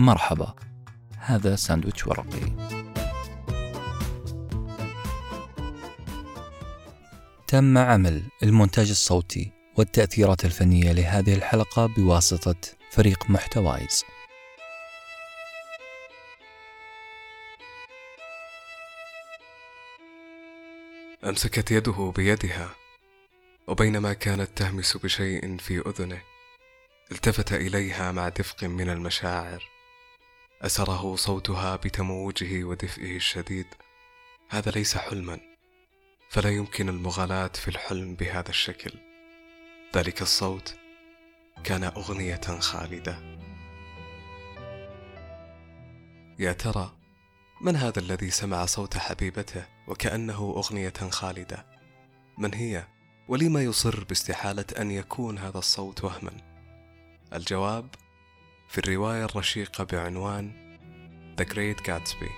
مرحبا، هذا ساندويتش ورقي. تم عمل المونتاج الصوتي والتأثيرات الفنية لهذه الحلقة بواسطة فريق محتوايز. أمسكت يده بيدها، وبينما كانت تهمس بشيء في أذنه التفت إليها مع دفق من المشاعر. أسره صوتها بتموجه ودفئه الشديد. هذا ليس حلما، فلا يمكن المغالاة في الحلم بهذا الشكل. ذلك الصوت كان أغنية خالدة. يا ترى من هذا الذي سمع صوت حبيبته وكأنه أغنية خالدة؟ من هي؟ ولما يصر باستحالة أن يكون هذا الصوت وهما؟ الجواب في الرواية الرشيقة بعنوان The Great Gatsby.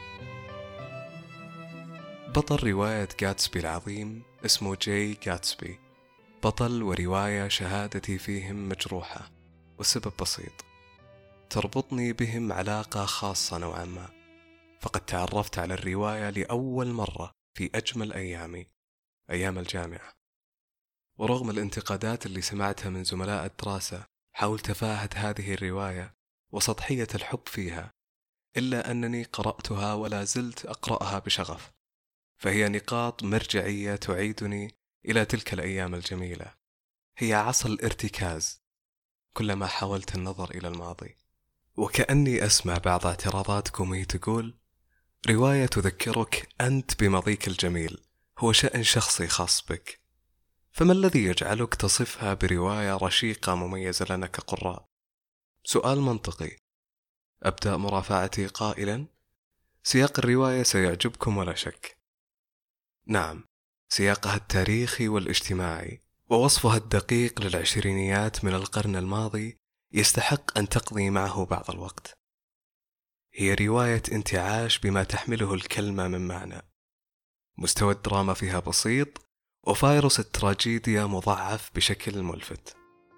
بطل رواية جاتسبي العظيم اسمه جاي جاتسبي. بطل ورواية شهادتي فيهم مجروحة، والسبب بسيط، تربطني بهم علاقة خاصة نوعا ما. فقد تعرفت على الرواية لأول مرة في أجمل أيامي، أيام الجامعة. ورغم الانتقادات اللي سمعتها من زملاء الدراسة حول تفاهة هذه الرواية وسطحية الحب فيها، إلا أنني قرأتها ولا زلت أقرأها بشغف. فهي نقاط مرجعية تعيدني إلى تلك الأيام الجميلة. هي عصا الارتكاز كلما حاولت النظر إلى الماضي. وكأني أسمع بعض اعتراضاتكم هي تقول: رواية تذكرك أنت بماضيك الجميل، هو شأن شخصي خاص بك. فما الذي يجعلك تصفها برواية رشيقة مميزة لنا كقراء؟ سؤال منطقي. أبدأ مرافعتي قائلا: سياق الرواية سيعجبكم ولا شك. نعم، سياقها التاريخي والاجتماعي ووصفها الدقيق للعشرينيات من القرن الماضي يستحق أن تقضي معه بعض الوقت. هي رواية انتعاش بما تحمله الكلمة من معنى. مستوى الدراما فيها بسيط، وفيروس التراجيديا مضاعف بشكل ملفت.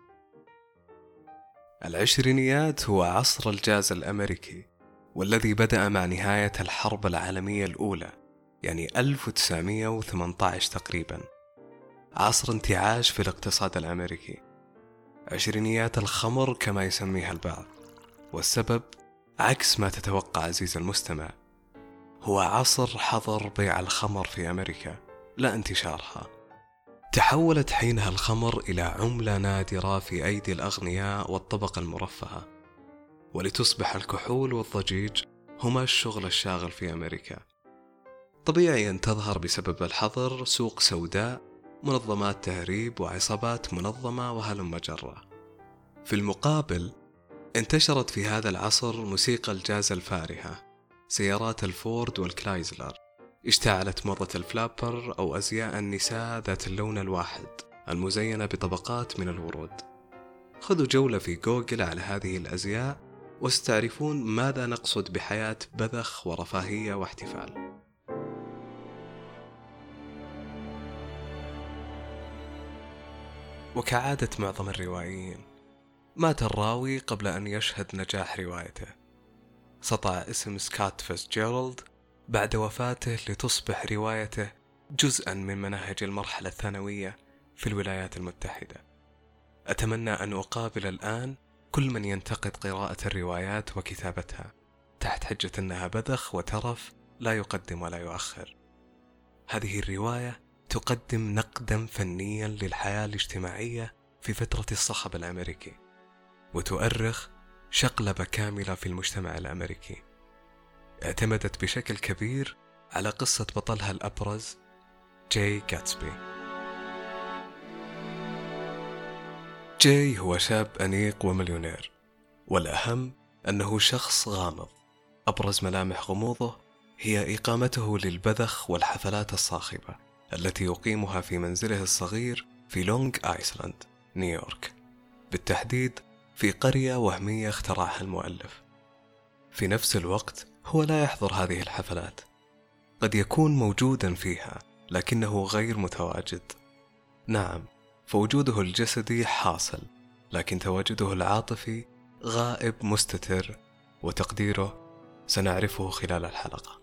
العشرينيات هو عصر الجاز الأمريكي، والذي بدأ مع نهاية الحرب العالمية الأولى، يعني 1918 تقريبا. عصر انتعاش في الاقتصاد الأمريكي، عشرينيات الخمر كما يسميها البعض. والسبب عكس ما تتوقع عزيز المستمع، هو عصر حظر بيع الخمر في أمريكا لا انتشارها. تحولت حينها الخمر إلى عملة نادرة في أيدي الأغنياء والطبقة المرفهة، ولتصبح الكحول والضجيج هما الشغل الشاغل في أمريكا. طبيعي أن تظهر بسبب الحظر سوق سوداء، منظمات تهريب وعصابات منظمة وهلم جرة. في المقابل انتشرت في هذا العصر موسيقى الجاز الفارهة، سيارات الفورد والكلايزلر، اشتعلت موضة الفلابر أو أزياء النساء ذات اللون الواحد المزينة بطبقات من الورود. خذوا جولة في جوجل على هذه الأزياء وستعرفون ماذا نقصد بحياة بذخ ورفاهية واحتفال. وكعادة معظم الروائيين، مات الراوي قبل أن يشهد نجاح روايته. سطع اسم سكوت فيتزجيرالد بعد وفاته لتصبح روايته جزءا من مناهج المرحلة الثانوية في الولايات المتحدة. أتمنى أن أقابل الآن كل من ينتقد قراءة الروايات وكتابتها تحت حجة أنها بذخ وترف لا يقدم ولا يؤخر. هذه الرواية تقدم نقدا فنيا للحياة الاجتماعية في فترة الصخب الأمريكي، وتؤرخ شقلبة كاملة في المجتمع الأمريكي. اعتمدت بشكل كبير على قصة بطلها الأبرز جاي جاتسبي. جاي هو شاب أنيق ومليونير، والأهم أنه شخص غامض. أبرز ملامح غموضه هي إقامته للبذخ والحفلات الصاخبة التي يقيمها في منزله الصغير في لونغ آيسلاند، نيويورك، بالتحديد في قرية وهمية اخترعها المؤلف. في نفس الوقت هو لا يحضر هذه الحفلات، قد يكون موجودا فيها لكنه غير متواجد. نعم، فوجوده الجسدي حاصل، لكن تواجده العاطفي غائب مستتر وتقديره سنعرفه خلال الحلقة.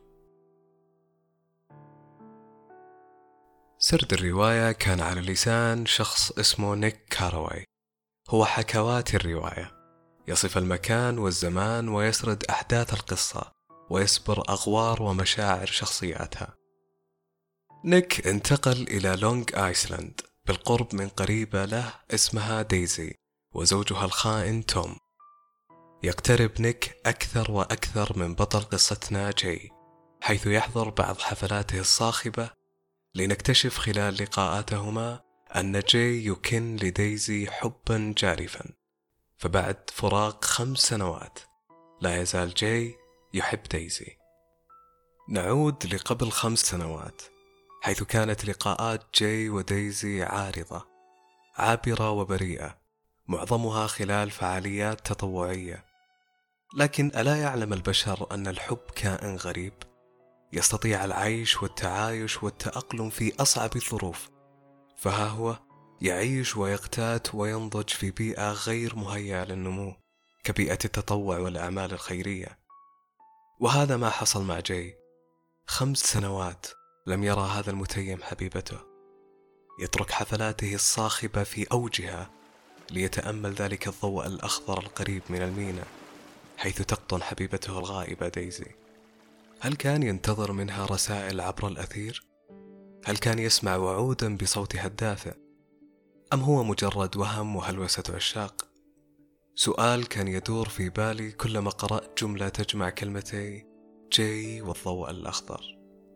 سرد الرواية كان على لسان شخص اسمه نيك كاراواي. هو حكوات الرواية، يصف المكان والزمان ويسرد أحداث القصة ويسبر أغوار ومشاعر شخصياتها. نيك انتقل إلى لونغ آيسلاند بالقرب من قريبة له اسمها دايزي وزوجها الخائن توم. يقترب نيك أكثر وأكثر من بطل قصتنا جاي، حيث يحضر بعض حفلاته الصاخبة، لنكتشف خلال لقاءاتهما أن جاي يكن لدايزي حبا جارفا. فبعد فراق 5 سنوات لا يزال جاي يحب دايزي. نعود لقبل 5 سنوات، حيث كانت لقاءات جاي ودايزي عارضة عابرة وبريئة، معظمها خلال فعاليات تطوعية. لكن ألا يعلم البشر أن الحب كائن غريب يستطيع العيش والتعايش والتأقلم في أصعب الظروف؟ فها هو يعيش ويقتات وينضج في بيئة غير مهيئة للنمو كبيئة التطوع والأعمال الخيرية. وهذا ما حصل مع جاي. 5 سنوات لم يرى هذا المتيم حبيبته. يترك حفلاته الصاخبة في أوجها ليتأمل ذلك الضوء الأخضر القريب من الميناء، حيث تقطن حبيبته الغائبة دايزي. هل كان ينتظر منها رسائل عبر الأثير؟ هل كان يسمع وعودا بصوتها الدافئ؟ أم هو مجرد وهم وهلوسة عشاق؟ سؤال كان يدور في بالي كلما قرأت جملة تجمع كلمتي جاي والضوء الأخضر.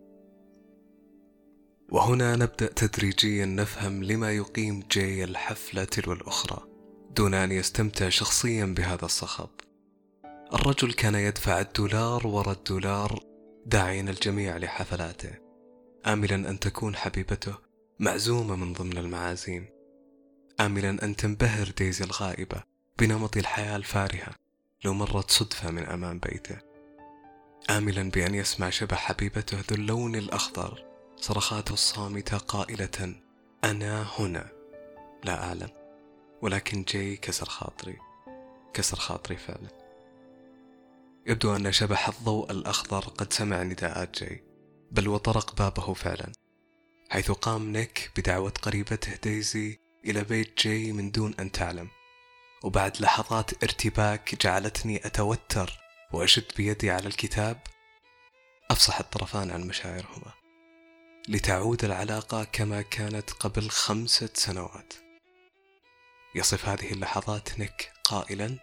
وهنا نبدأ تدريجيا نفهم لما يقيم جاي الحفلة تلو الأخرى دون أن يستمتع شخصيا بهذا الصخب. الرجل كان يدفع $1 وراء $1 داعيا الجميع لحفلاته، آملا أن تكون حبيبته معزومة من ضمن المعازيم، آملا أن تنبهر دايزي الغائبة بنمط الحياة الفارهة لو مرت صدفة من أمام بيته، آملا بأن يسمع شبح حبيبته ذو اللون الأخضر صرخاته الصامتة قائلة أنا هنا. لا أعلم، ولكن جاي كسر خاطري فعلا. يبدو أن شبح الضوء الأخضر قد سمع نداءات جاي، بل وطرق بابه فعلا، حيث قام نيك بدعوة قريبته دايزي إلى بيت جاي من دون أن تعلم. وبعد لحظات ارتباك جعلتني أتوتر وأشد بيدي على الكتاب، أفصح الطرفان عن مشاعرهما لتعود العلاقة كما كانت قبل 5 سنوات. يصف هذه اللحظات نيك قائلا: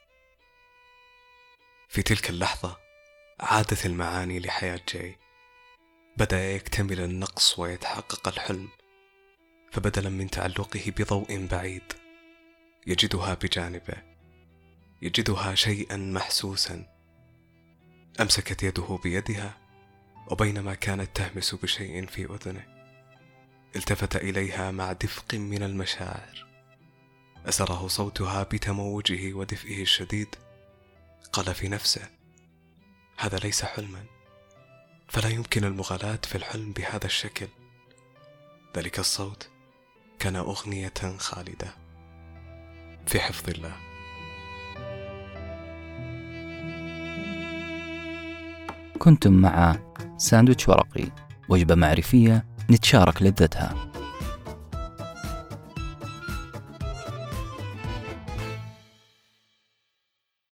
في تلك اللحظة عادت المعاني لحياة جاي، بدأ يكتمل النقص ويتحقق الحلم، فبدلا من تعلقه بضوء بعيد يجدها بجانبه، يجدها شيئا محسوسا. أمسكت يده بيدها، وبينما كانت تهمس بشيء في أذنه التفت إليها مع دفق من المشاعر، أسره صوتها بتموجه ودفئه الشديد. قال في نفسه: هذا ليس حلما، فلا يمكن المغالاة في الحلم بهذا الشكل. ذلك الصوت كان أغنية خالدة. في حفظ الله. كنتم مع ساندويتش ورقي، وجبة معرفية نتشارك لذتها.